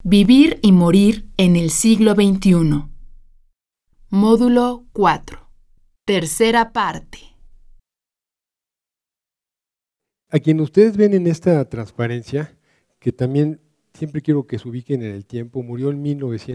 Vivir y morir en el siglo XXI. Módulo 4. Tercera parte. A quien ustedes ven en esta transparencia, que también siempre quiero que se ubiquen en el tiempo, murió en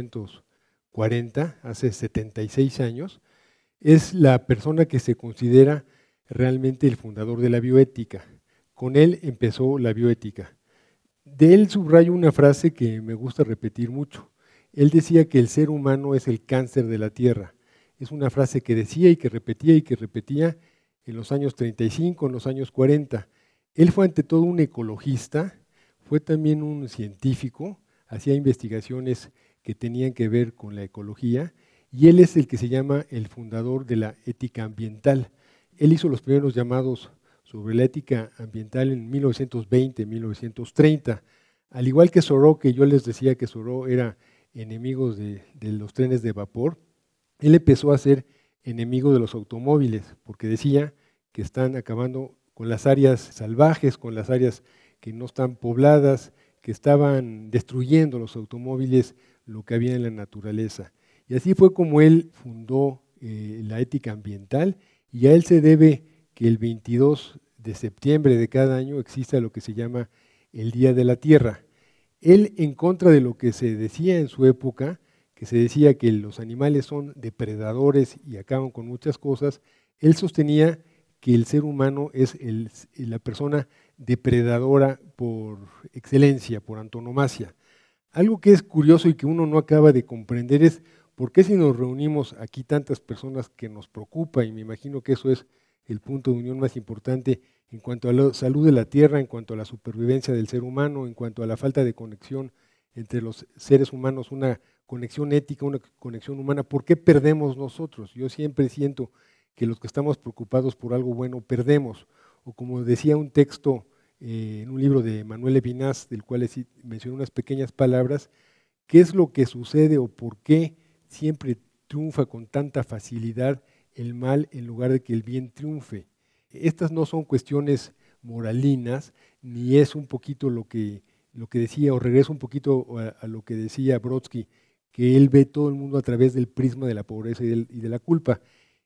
1940, hace 76 años, es la persona que se considera realmente el fundador de la bioética. Con él empezó la bioética. De él subrayo una frase que me gusta repetir mucho. Él decía que el ser humano es el cáncer de la tierra. Es una frase que decía y que repetía en los años 35, en los años 40. Él fue ante todo un ecologista, fue también un científico, hacía investigaciones que tenían que ver con la ecología, y él es el que se llama el fundador de la ética ambiental. Él hizo los primeros llamados sobre la ética ambiental en 1920, 1930. Al igual que Thoreau, que yo les decía que Thoreau era enemigo de los trenes de vapor, él empezó a ser enemigo de los automóviles, porque decía que están acabando con las áreas salvajes, con las áreas que no están pobladas, que estaban destruyendo los automóviles lo que había en la naturaleza. Y así fue como él fundó la ética ambiental, y a él se debe que el 22 de septiembre de cada año exista lo que se llama el Día de la Tierra. Él, en contra de lo que se decía en su época, que se decía que los animales son depredadores y acaban con muchas cosas, él sostenía que el ser humano es la persona depredadora por excelencia, por antonomasia. Algo que es curioso y que uno no acaba de comprender es por qué si nos reunimos aquí tantas personas que nos preocupa, y me imagino que eso es el punto de unión más importante en cuanto a la salud de la tierra, en cuanto a la supervivencia del ser humano, en cuanto a la falta de conexión entre los seres humanos, una conexión ética, una conexión humana. ¿Por qué perdemos nosotros? Yo siempre siento que los que estamos preocupados por algo bueno perdemos, o como decía un texto en un libro de Manuel Levinas, del cual mencioné unas pequeñas palabras, ¿qué es lo que sucede o por qué siempre triunfa con tanta facilidad el mal en lugar de que el bien triunfe? Estas no son cuestiones moralinas, ni es un poquito lo que decía, o regreso un poquito a lo que decía Brodsky, que él ve todo el mundo a través del prisma de la pobreza y de la culpa.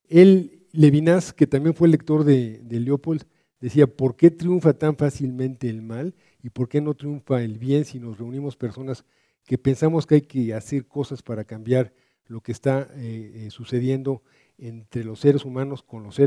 Él, Levinas, que también fue lector de Leopold, decía, ¿por qué triunfa tan fácilmente el mal y por qué no triunfa el bien si nos reunimos personas que pensamos que hay que hacer cosas para cambiar lo que está sucediendo entre los seres humanos,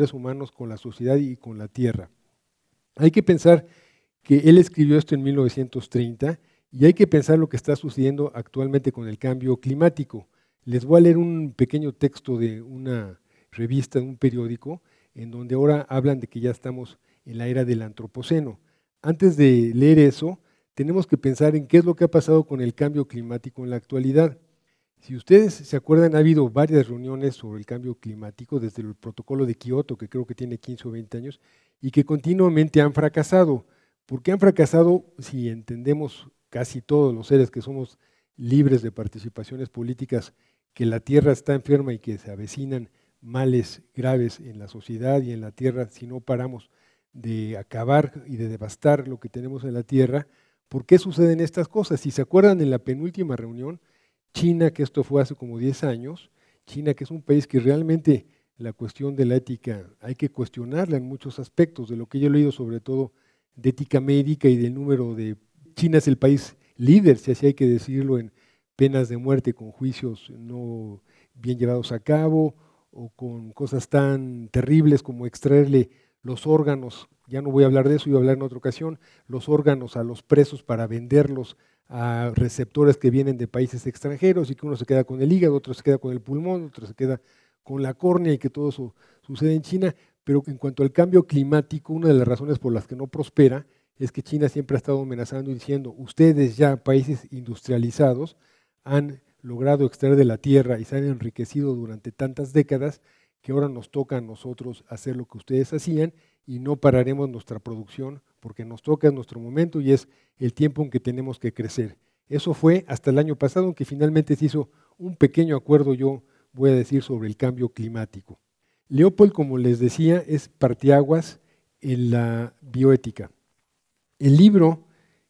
con la sociedad y con la tierra? Hay que pensar que él escribió esto en 1930 y hay que pensar lo que está sucediendo actualmente con el cambio climático. Les voy a leer un pequeño texto de una revista, de un periódico, en donde ahora hablan de que ya estamos en la era del antropoceno. Antes de leer eso, tenemos que pensar en qué es lo que ha pasado con el cambio climático en la actualidad. Si ustedes se acuerdan, ha habido varias reuniones sobre el cambio climático desde el protocolo de Kioto, que creo que tiene 15 o 20 años, y que continuamente han fracasado. ¿Por qué han fracasado? Si entendemos casi todos los seres que somos libres de participaciones políticas, que la tierra está enferma y que se avecinan males graves en la sociedad y en la tierra si no paramos de acabar y de devastar lo que tenemos en la tierra. ¿Por qué suceden estas cosas? Si se acuerdan, en la penúltima reunión, China, que esto fue hace como 10 años, China, que es un país que realmente la cuestión de la ética hay que cuestionarla en muchos aspectos, de lo que yo he leído sobre todo de ética médica y del número de… China es el país líder, si así hay que decirlo, en penas de muerte con juicios no bien llevados a cabo o con cosas tan terribles como extraerle los órganos, ya no voy a hablar de eso, voy a hablar en otra ocasión, los órganos a los presos para venderlos a receptores que vienen de países extranjeros y que uno se queda con el hígado, otro se queda con el pulmón, otro se queda con la córnea y que todo eso sucede en China. Pero en cuanto al cambio climático, una de las razones por las que no prospera es que China siempre ha estado amenazando y diciendo, ustedes ya, países industrializados, han logrado extraer de la tierra y se han enriquecido durante tantas décadas que ahora nos toca a nosotros hacer lo que ustedes hacían y no pararemos nuestra producción porque nos toca en nuestro momento y es el tiempo en que tenemos que crecer. Eso fue hasta el año pasado, aunque finalmente se hizo un pequeño acuerdo, yo voy a decir, sobre el cambio climático. Leopold, como les decía, es parteaguas en la bioética. El libro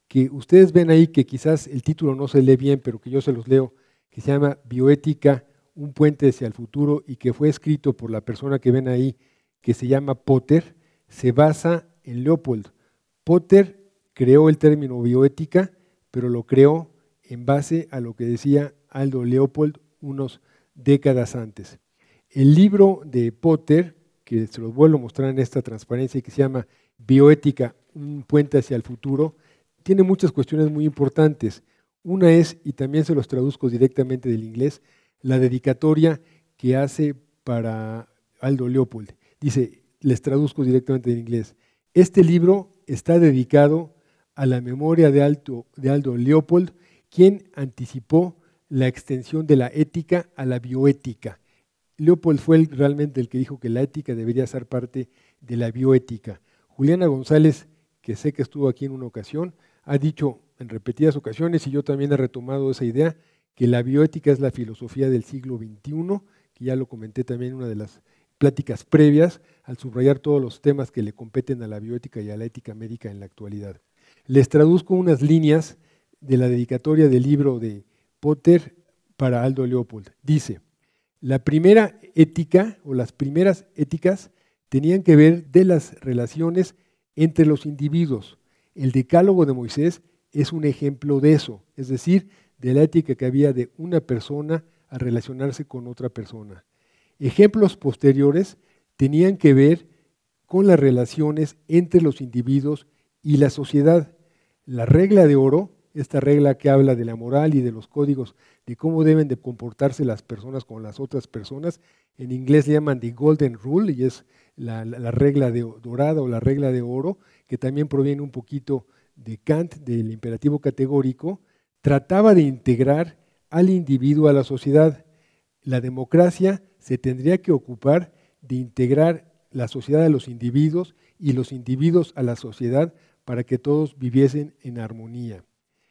que ustedes ven ahí, que quizás el título no se lee bien, pero que yo se los leo, que se llama Bioética, un puente hacia el futuro, y que fue escrito por la persona que ven ahí, que se llama Potter, se basa en Leopold. Potter creó el término bioética, pero lo creó en base a lo que decía Aldo Leopold unos décadas antes. El libro de Potter, que se los vuelvo a mostrar en esta transparencia y que se llama Bioética, un puente hacia el futuro, tiene muchas cuestiones muy importantes. Una es, y también se los traduzco directamente del inglés, la dedicatoria que hace para Aldo Leopold. Dice, les traduzco directamente del inglés, este libro está dedicado a la memoria de Aldo Leopold, quien anticipó la extensión de la ética a la bioética. Leopold fue realmente el que dijo que la ética debería ser parte de la bioética. Juliana González, que sé que estuvo aquí en una ocasión, ha dicho en repetidas ocasiones, y yo también he retomado esa idea, que la bioética es la filosofía del siglo XXI, que ya lo comenté también en una de las pláticas previas, al subrayar todos los temas que le competen a la bioética y a la ética médica en la actualidad. Les traduzco unas líneas de la dedicatoria del libro de Potter para Aldo Leopold. Dice, la primera ética o las primeras éticas tenían que ver de las relaciones entre los individuos. El Decálogo de Moisés es un ejemplo de eso, es decir, de la ética que había de una persona a relacionarse con otra persona. Ejemplos posteriores tenían que ver con las relaciones entre los individuos y la sociedad. La regla de oro, esta regla que habla de la moral y de los códigos de cómo deben de comportarse las personas con las otras personas, en inglés le llaman the golden rule, y es la regla dorada o la regla de oro, que también proviene un poquito de Kant, del imperativo categórico, trataba de integrar al individuo a la sociedad. La democracia se tendría que ocupar de integrar la sociedad a los individuos y los individuos a la sociedad para que todos viviesen en armonía.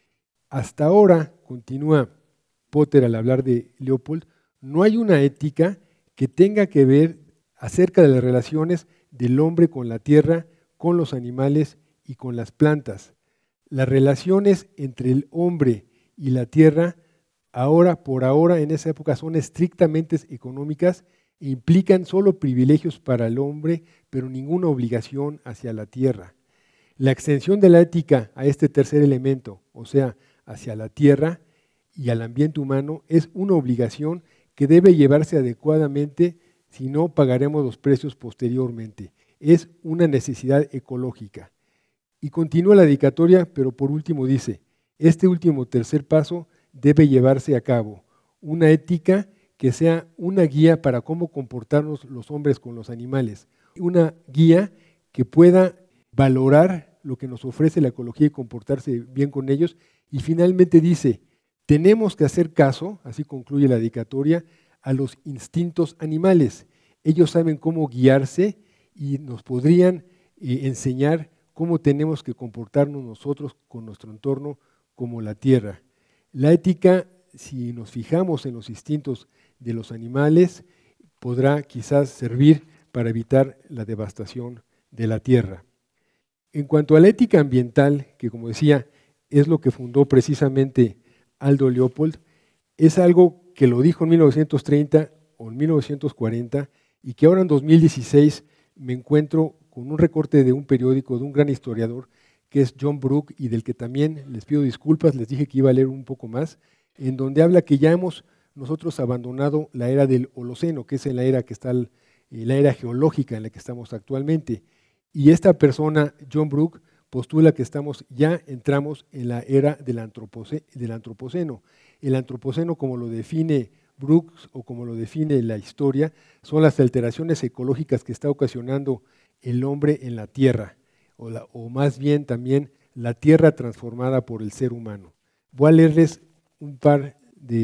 Hasta ahora, continúa Potter al hablar de Leopold, no hay una ética que tenga que ver acerca de las relaciones del hombre con la tierra, con los animales y con las plantas. Las relaciones entre el hombre y la tierra, por ahora, en esa época, son estrictamente económicas e implican solo privilegios para el hombre, pero ninguna obligación hacia la tierra. La extensión de la ética a este tercer elemento, o sea, hacia la tierra y al ambiente humano, es una obligación que debe llevarse adecuadamente, si no pagaremos los precios posteriormente. Es una necesidad ecológica. Y continúa la dedicatoria, pero por último dice, este último tercer paso debe llevarse a cabo, una ética que sea una guía para cómo comportarnos los hombres con los animales, una guía que pueda valorar lo que nos ofrece la ecología y comportarse bien con ellos. Y finalmente dice, tenemos que hacer caso, así concluye la dedicatoria, a los instintos animales. Ellos saben cómo guiarse y nos podrían enseñar cómo tenemos que comportarnos nosotros con nuestro entorno como la tierra. La ética, si nos fijamos en los instintos de los animales, podrá quizás servir para evitar la devastación de la tierra. En cuanto a la ética ambiental, que como decía, es lo que fundó precisamente Aldo Leopold, es algo que lo dijo en 1930 o en 1940 y que ahora en 2016 me encuentro con un recorte de un periódico de un gran historiador que es John Brooke y del que también les pido disculpas, les dije que iba a leer un poco más, en donde habla que ya hemos nosotros abandonado la era del Holoceno, que es en la era que está la era geológica en la que estamos actualmente. Y esta persona, John Brooke, postula que entramos en la era del antropoceno. El antropoceno, como lo define Brooks o como lo define la historia, son las alteraciones ecológicas que está ocasionando el hombre en la tierra, o más bien también la tierra transformada por el ser humano. Voy a leerles un par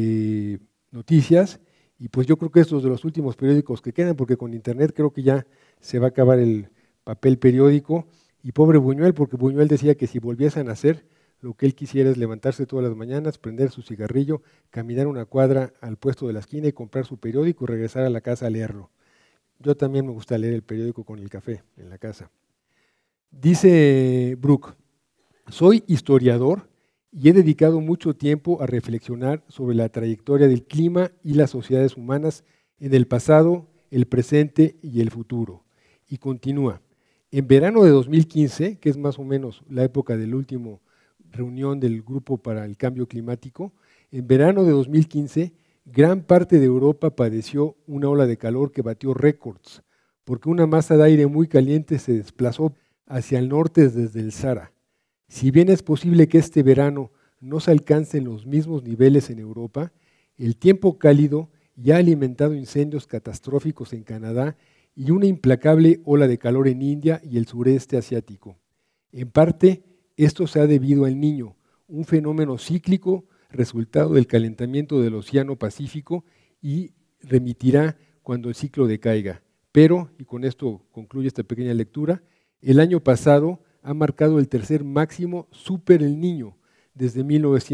de noticias y pues yo creo que estos de los últimos periódicos que quedan, porque con internet creo que ya se va a acabar el papel periódico. Y pobre Buñuel, porque Buñuel decía que si volviese a nacer, lo que él quisiera es levantarse todas las mañanas, prender su cigarrillo, caminar una cuadra al puesto de la esquina y comprar su periódico y regresar a la casa a leerlo. Yo también me gusta leer el periódico con el café en la casa. Dice Brooke, Soy historiador y he dedicado mucho tiempo a reflexionar sobre la trayectoria del clima y las sociedades humanas en el pasado, el presente y el futuro. Y continúa. En verano de 2015, que es más o menos la época de la última reunión del Grupo para el Cambio Climático, en verano de 2015, gran parte de Europa padeció una ola de calor que batió récords, porque una masa de aire muy caliente se desplazó hacia el norte desde el Sahara. Si bien es posible que este verano no se alcancen los mismos niveles en Europa, el tiempo cálido ya ha alimentado incendios catastróficos en Canadá y una implacable ola de calor en India y el sureste asiático. En parte, esto se ha debido al Niño, un fenómeno cíclico resultado del calentamiento del Océano Pacífico y remitirá cuando el ciclo decaiga. Pero, y con esto concluye esta pequeña lectura, el año pasado ha marcado el tercer máximo super El Niño desde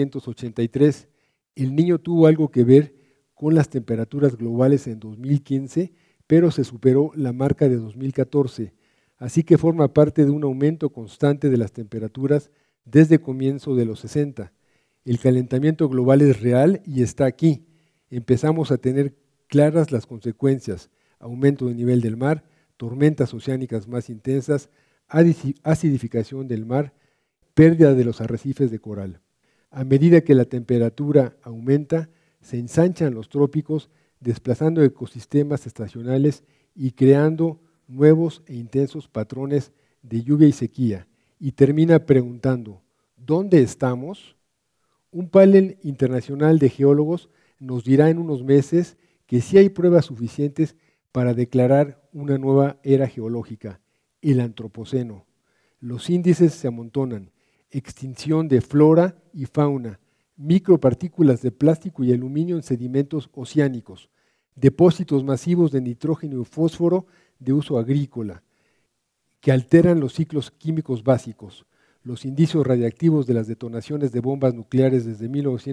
1983. El Niño tuvo algo que ver con las temperaturas globales en 2015, pero se superó la marca de 2014, así que forma parte de un aumento constante de las temperaturas desde comienzo de los 60. El calentamiento global es real y está aquí. Empezamos a tener claras las consecuencias: aumento del nivel del mar, tormentas oceánicas más intensas, acidificación del mar, pérdida de los arrecifes de coral. A medida que la temperatura aumenta, se ensanchan los trópicos, desplazando ecosistemas estacionales y creando nuevos e intensos patrones de lluvia y sequía, y termina preguntando, ¿dónde estamos? Un panel internacional de geólogos nos dirá en unos meses que sí hay pruebas suficientes para declarar una nueva era geológica, el Antropoceno. Los índices se amontonan: extinción de flora y fauna, micropartículas de plástico y aluminio en sedimentos oceánicos, depósitos masivos de nitrógeno y fósforo de uso agrícola, que alteran los ciclos químicos básicos, los indicios radiactivos de las detonaciones de bombas nucleares desde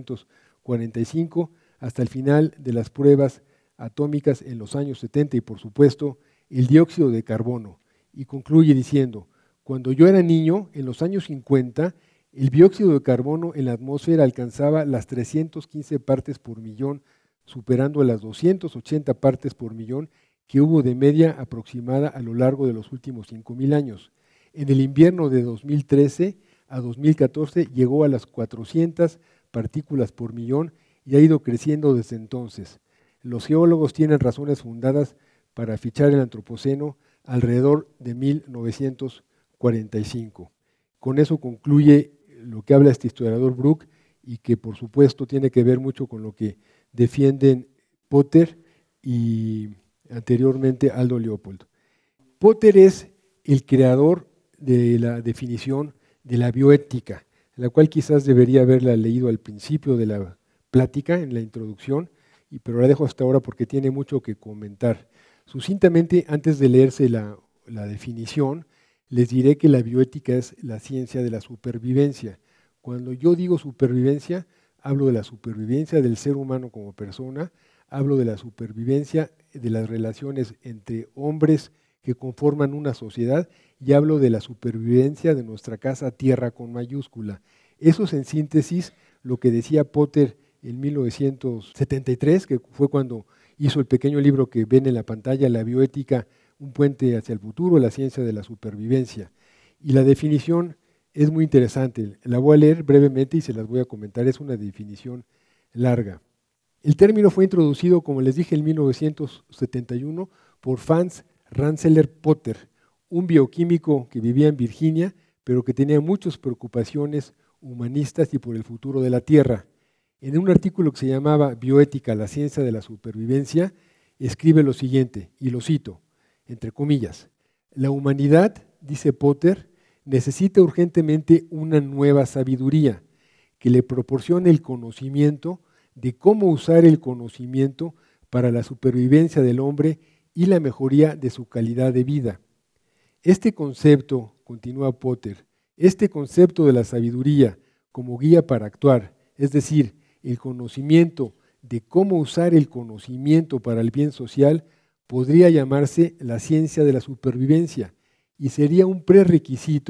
1945 hasta el final de las pruebas atómicas en los años 70 y, por supuesto, el dióxido de carbono. Y concluye diciendo, cuando yo era niño, en los años 50, el dióxido de carbono en la atmósfera alcanzaba las 315 partes por millón, superando las 280 partes por millón que hubo de media aproximada a lo largo de los últimos 5.000 años. En el invierno de 2013 a 2014 llegó a las 400 partículas por millón y ha ido creciendo desde entonces. Los geólogos tienen razones fundadas para fichar el Antropoceno alrededor de 1945. Con eso concluye lo que habla este historiador Brook y que por supuesto tiene que ver mucho con lo que defienden Potter y anteriormente Aldo Leopold. Potter es el creador de la definición de la bioética, la cual quizás debería haberla leído al principio de la plática, en la introducción, pero la dejo hasta ahora porque tiene mucho que comentar. Sucintamente, antes de leerse la definición, les diré que la bioética es la ciencia de la supervivencia. Cuando yo digo supervivencia, hablo de la supervivencia del ser humano como persona, hablo de la supervivencia de las relaciones entre hombres que conforman una sociedad y hablo de la supervivencia de nuestra casa tierra con mayúscula. Eso es en síntesis lo que decía Potter en 1973, que fue cuando hizo el pequeño libro que ven en la pantalla, La bioética, un puente hacia el futuro, la ciencia de la supervivencia. Y la definición es muy interesante, la voy a leer brevemente y se las voy a comentar, es una definición larga. El término fue introducido, como les dije, en 1971 por Franz Rensselaer Potter, un bioquímico que vivía en Virginia, pero que tenía muchas preocupaciones humanistas y por el futuro de la Tierra. En un artículo que se llamaba Bioética, la ciencia de la supervivencia, escribe lo siguiente, y lo cito, entre comillas, la humanidad, dice Potter, necesita urgentemente una nueva sabiduría que le proporcione el conocimiento de cómo usar el conocimiento para la supervivencia del hombre y la mejoría de su calidad de vida. Este concepto, continúa Potter, este concepto de la sabiduría como guía para actuar, es decir, el conocimiento de cómo usar el conocimiento para el bien social, podría llamarse la ciencia de la supervivencia y sería un prerequisito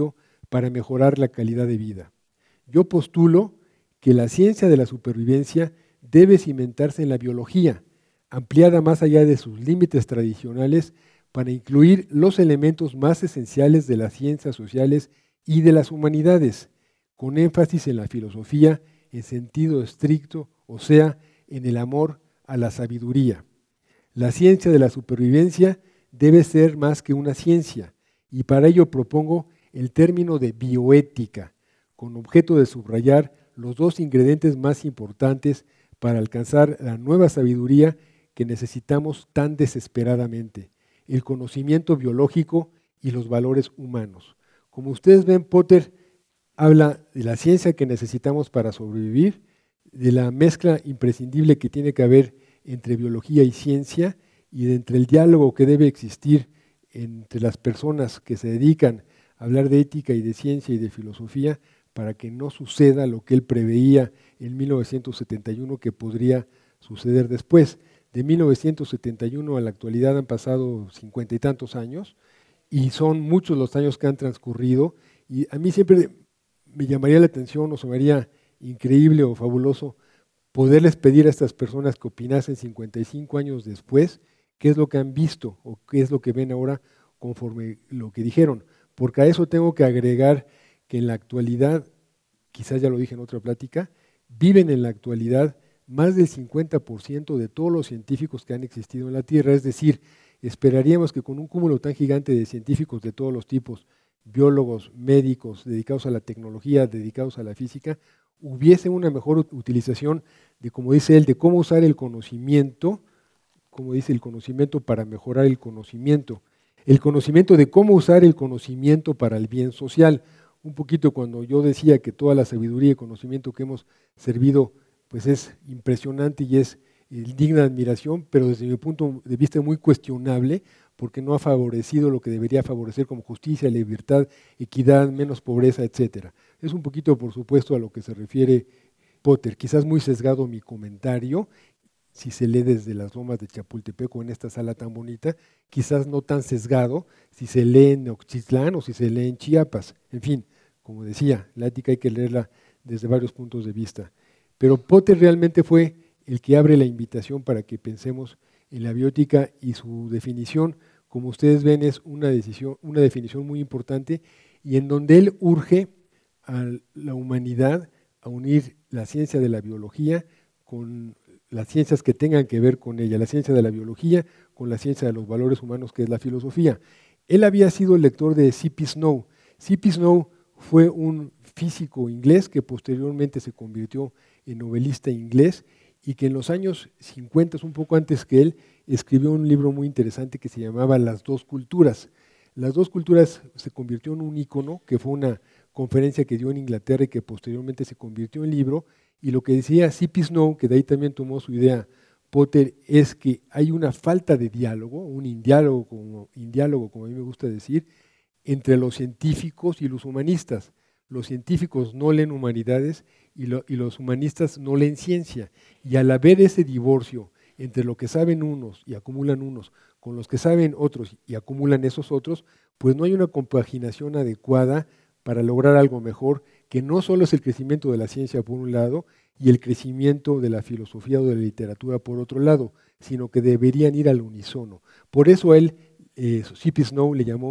para mejorar la calidad de vida. Yo postulo que la ciencia de la supervivencia debe cimentarse en la biología, ampliada más allá de sus límites tradicionales para incluir los elementos más esenciales de las ciencias sociales y de las humanidades, con énfasis en la filosofía en sentido estricto, o sea, en el amor a la sabiduría. La ciencia de la supervivencia debe ser más que una ciencia, y para ello propongo el término de bioética, con objeto de subrayar los dos ingredientes más importantes para alcanzar la nueva sabiduría que necesitamos tan desesperadamente: el conocimiento biológico y los valores humanos. Como ustedes ven, Potter habla de la ciencia que necesitamos para sobrevivir, de la mezcla imprescindible que tiene que haber entre biología y ciencia, y de entre el diálogo que debe existir entre las personas que se dedican a hablar de ética y de ciencia y de filosofía, para que no suceda lo que él preveía en 1971 que podría suceder después. De 1971 a la actualidad han pasado 50 y tantos años, y son muchos los años que han transcurrido, y a mí siempre me llamaría la atención o sonaría increíble o fabuloso poderles pedir a estas personas que opinasen 55 años después qué es lo que han visto o qué es lo que ven ahora conforme lo que dijeron, porque a eso tengo que agregar que en la actualidad, quizás ya lo dije en otra plática, viven en la actualidad más del 50% de todos los científicos que han existido en la Tierra, es decir, esperaríamos que con un cúmulo tan gigante de científicos de todos los tipos, biólogos, médicos, dedicados a la tecnología, dedicados a la física, hubiese una mejor utilización de, como dice él, de cómo usar el conocimiento, como dice, el conocimiento para mejorar el conocimiento de cómo usar el conocimiento para el bien social. Un poquito cuando yo decía que toda la sabiduría y conocimiento que hemos servido pues es impresionante y es digna de admiración, pero desde mi punto de vista muy cuestionable, porque no ha favorecido lo que debería favorecer como justicia, libertad, equidad, menos pobreza, etcétera. Es un poquito, por supuesto, a lo que se refiere Potter. Quizás muy sesgado mi comentario, si se lee desde las lomas de Chapultepec o en esta sala tan bonita, quizás no tan sesgado si se lee en Oxtitlán o si se lee en Chiapas. En fin, como decía, la ética hay que leerla desde varios puntos de vista. Pero Potter realmente fue el que abre la invitación para que pensemos en la bioética, y su definición, como ustedes ven, es una definición muy importante, y en donde él urge a la humanidad a unir la ciencia de la biología con las ciencias que tengan que ver con ella, la ciencia de la biología con la ciencia de los valores humanos, que es la filosofía. Él había sido el lector de C.P. Snow. C.P. Snow fue un físico inglés que posteriormente se convirtió en novelista inglés, y que en los años 50, un poco antes que él, escribió un libro muy interesante que se llamaba Las dos culturas. Las dos culturas se convirtió en un ícono, que fue una conferencia que dio en Inglaterra y que posteriormente se convirtió en libro, y lo que decía C.P. Snow, que de ahí también tomó su idea Potter, es que hay una falta de diálogo, un indiálogo, como a mí me gusta decir, entre los científicos y los humanistas. Los científicos no leen humanidades y los humanistas no leen ciencia. Y al haber ese divorcio entre lo que saben unos y acumulan unos, con los que saben otros y acumulan esos otros, pues no hay una compaginación adecuada para lograr algo mejor, que no solo es el crecimiento de la ciencia por un lado y el crecimiento de la filosofía o de la literatura por otro lado, sino que deberían ir al unísono. Por eso él, C.P. Snow,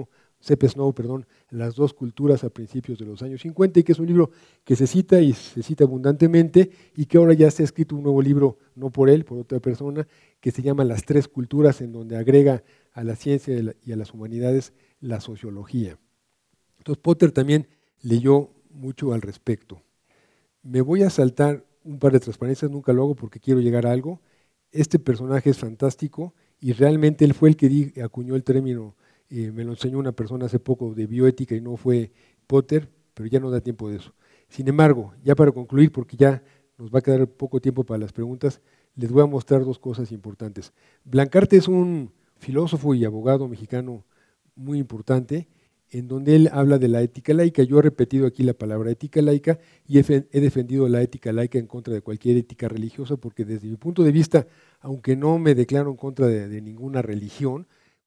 Las dos culturas a principios de los años 50, y que es un libro que se cita y se cita abundantemente, y que ahora ya se ha escrito un nuevo libro, no por él, por otra persona, que se llama Las tres culturas, en donde agrega a la ciencia y a las humanidades la sociología. Entonces Potter también leyó mucho al respecto. Me voy a saltar un par de transparencias, nunca lo hago porque quiero llegar a algo. Este personaje es fantástico y realmente él fue el que acuñó el término, me lo enseñó una persona hace poco, de bioética, y no fue Potter, pero ya no da tiempo de eso. Sin embargo, ya para concluir, porque ya nos va a quedar poco tiempo para las preguntas, les voy a mostrar dos cosas importantes. Blancarte es un filósofo y abogado mexicano muy importante, en donde él habla de la ética laica. Yo he repetido aquí la palabra ética laica y he defendido la ética laica en contra de cualquier ética religiosa, porque desde mi punto de vista, aunque no me declaro en contra de ninguna religión,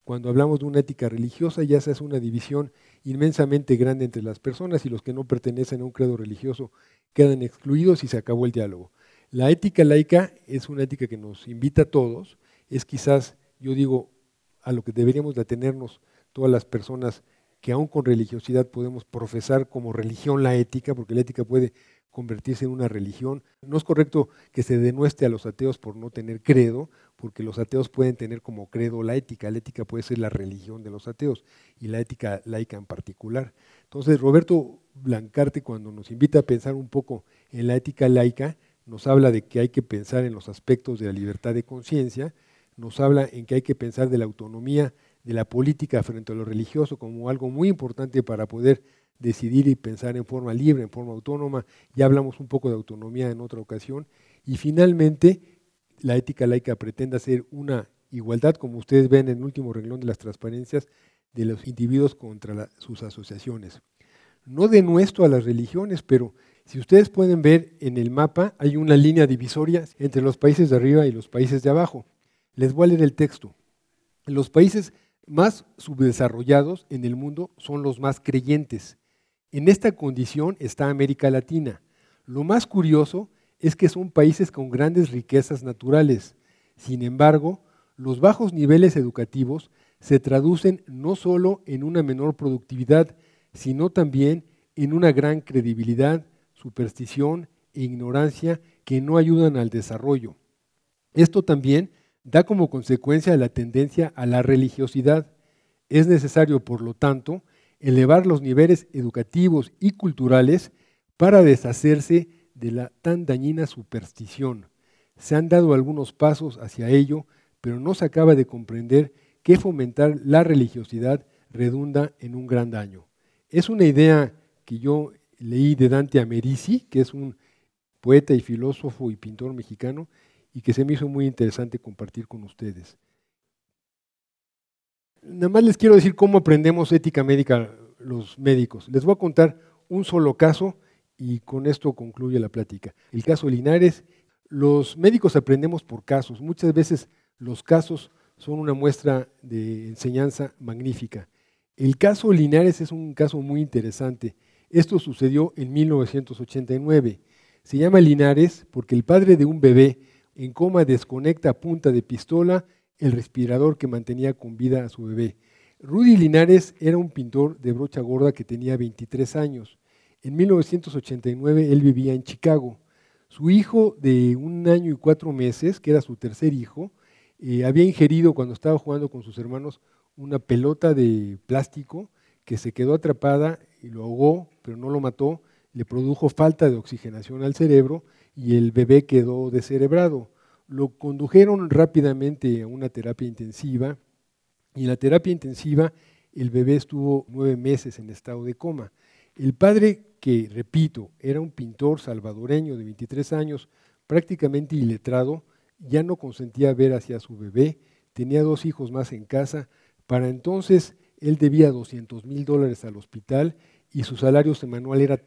cuando hablamos de una ética religiosa ya se hace una división inmensamente grande entre las personas y los que no pertenecen a un credo religioso quedan excluidos y se acabó el diálogo. La ética laica es una ética que nos invita a todos, es quizás, yo digo, a lo que deberíamos de atenernos todas las personas que aún con religiosidad podemos profesar como religión la ética, porque la ética puede convertirse en una religión. No es correcto que se denueste a los ateos por no tener credo, porque los ateos pueden tener como credo la ética puede ser la religión de los ateos y la ética laica en particular. Entonces Roberto Blancarte, cuando nos invita a pensar un poco en la ética laica, nos habla de que hay que pensar en los aspectos de la libertad de conciencia, nos habla en que hay que pensar de la autonomía de la política frente a lo religioso como algo muy importante para poder decidir y pensar en forma libre, en forma autónoma. Ya hablamos un poco de autonomía en otra ocasión. Y finalmente, la ética laica pretende hacer una igualdad, como ustedes ven en el último renglón de las transparencias, de los individuos contra sus asociaciones. No denuesto a las religiones, pero si ustedes pueden ver en el mapa, hay una línea divisoria entre los países de arriba y los países de abajo. Les voy a leer el texto. Los países más subdesarrollados en el mundo son los más creyentes. En esta condición está América Latina. Lo más curioso es que son países con grandes riquezas naturales. Sin embargo, los bajos niveles educativos se traducen no solo en una menor productividad, sino también en una gran credibilidad, superstición e ignorancia que no ayudan al desarrollo. Esto también da como consecuencia la tendencia a la religiosidad. Es necesario, por lo tanto, elevar los niveles educativos y culturales para deshacerse de la tan dañina superstición. Se han dado algunos pasos hacia ello, pero no se acaba de comprender que fomentar la religiosidad redunda en un gran daño. Es una idea que yo leí de Dante Americi, que es un poeta y filósofo y pintor mexicano, y que se me hizo muy interesante compartir con ustedes. Nada más les quiero decir cómo aprendemos ética médica los médicos. Les voy a contar un solo caso y con esto concluye la plática. El caso Linares. Los médicos aprendemos por casos. Muchas veces los casos son una muestra de enseñanza magnífica. El caso Linares es un caso muy interesante. Esto sucedió en 1989. Se llama Linares porque el padre de un bebé en coma desconecta a punta de pistola el respirador que mantenía con vida a su bebé. Rudy Linares era un pintor de brocha gorda que tenía 23 años. En 1989 él vivía en Chicago. Su hijo de 1 año y 4 meses, que era su tercer hijo, había ingerido cuando estaba jugando con sus hermanos una pelota de plástico que se quedó atrapada y lo ahogó, pero no lo mató, le produjo falta de oxigenación al cerebro y el bebé quedó descerebrado. Lo condujeron rápidamente a una terapia intensiva y en la terapia intensiva el bebé estuvo 9 meses en estado de coma. El padre, que repito, era un pintor salvadoreño de 23 años, prácticamente iletrado, ya no consentía ver hacia su bebé, tenía 2 hijos más en casa. Para entonces él debía $200,000 al hospital y su salario semanal era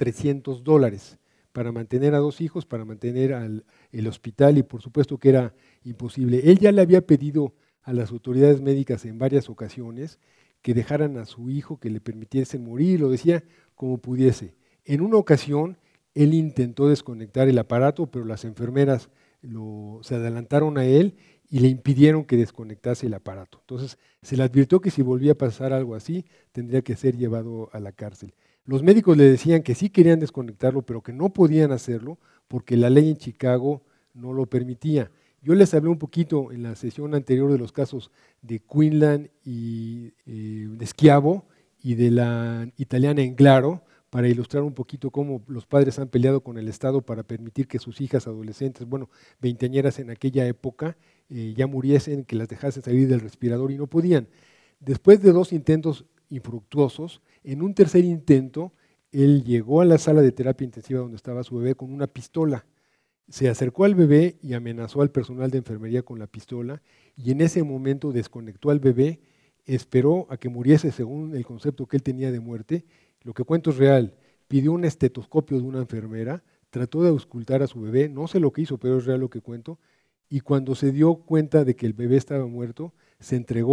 $300 para mantener a 2 hijos, para mantener el hospital, y por supuesto que era imposible. Él ya le había pedido a las autoridades médicas en varias ocasiones que dejaran a su hijo, que le permitiesen morir, lo decía como pudiese. En una ocasión él intentó desconectar el aparato, pero las enfermeras se adelantaron a él y le impidieron que desconectase el aparato. Entonces se le advirtió que si volvía a pasar algo así, tendría que ser llevado a la cárcel. Los médicos le decían que sí querían desconectarlo, pero que no podían hacerlo porque la ley en Chicago no lo permitía. Yo les hablé un poquito en la sesión anterior de los casos de Quinlan y de Schiavo y de la italiana Englaro, para ilustrar un poquito cómo los padres han peleado con el Estado para permitir que sus hijas adolescentes, veinteañeras en aquella época, ya muriesen, que las dejasen salir del respirador y no podían. Después de 2 intentos infructuosos, en un tercer intento, él llegó a la sala de terapia intensiva donde estaba su bebé con una pistola. Se acercó al bebé y amenazó al personal de enfermería con la pistola, y en ese momento desconectó al bebé, esperó a que muriese según el concepto que él tenía de muerte. Lo que cuento es real. Pidió un estetoscopio de una enfermera, trató de auscultar a su bebé, no sé lo que hizo, pero es real lo que cuento, y cuando se dio cuenta de que el bebé estaba muerto, se entregó,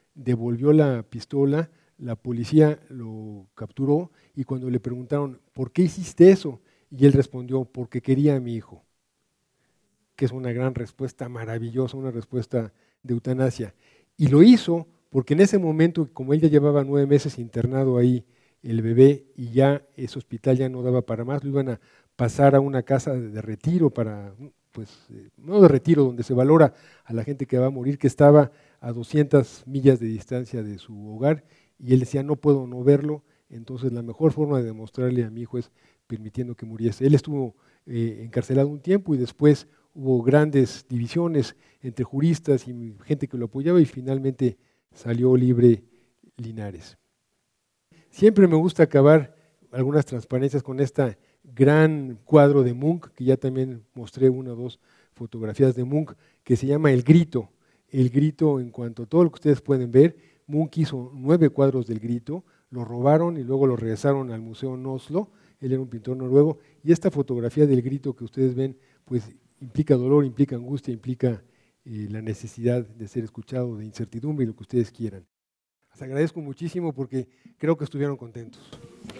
devolvió la pistola, la policía lo capturó y cuando le preguntaron, ¿por qué hiciste eso? Y él respondió, porque quería a mi hijo, que es una gran respuesta maravillosa, una respuesta de eutanasia. Y lo hizo porque en ese momento, como él ya llevaba 9 meses internado ahí, el bebé, y ya ese hospital ya no daba para más, lo iban a pasar a una casa de retiro para, pues, no de retiro, donde se valora a la gente que va a morir, que estaba a 200 millas de distancia de su hogar, y él decía, no puedo no verlo, entonces la mejor forma de demostrarle a mi hijo es permitiendo que muriese. Él estuvo encarcelado un tiempo y después hubo grandes divisiones entre juristas y gente que lo apoyaba y finalmente salió libre Linares. Siempre me gusta acabar algunas transparencias con este gran cuadro de Munch, que ya también mostré 1 o 2 fotografías de Munch, que se llama El Grito. El Grito, en cuanto a todo lo que ustedes pueden ver, Munch hizo 9 cuadros del Grito, lo robaron y luego lo regresaron al Museo en Oslo. Él era un pintor noruego, y esta fotografía del Grito que ustedes ven, pues implica dolor, implica angustia, implica la necesidad de ser escuchado, de incertidumbre y lo que ustedes quieran. Les agradezco muchísimo porque creo que estuvieron contentos.